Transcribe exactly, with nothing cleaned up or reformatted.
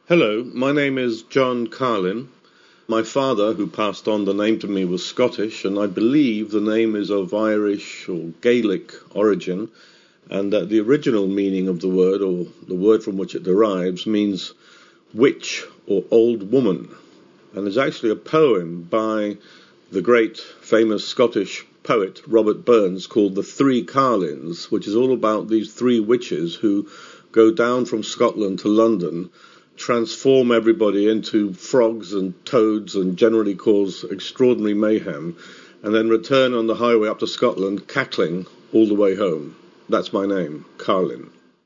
Hello, my name is John Carlin. My father, who passed on the name to me, was Scottish, and I believe the name is of Irish or Gaelic origin, and that the original meaning of the word, or the word from which it derives, means witch or old woman. And there's actually a poem by the great famous Scottish poet Robert Burns called The Three Carlins, which is all about these three witches who go down from Scotland to London, transform everybody into frogs and toads and generally cause extraordinary mayhem, and then return on the highway up to Scotland cackling all the way home. That's my name, Carlin.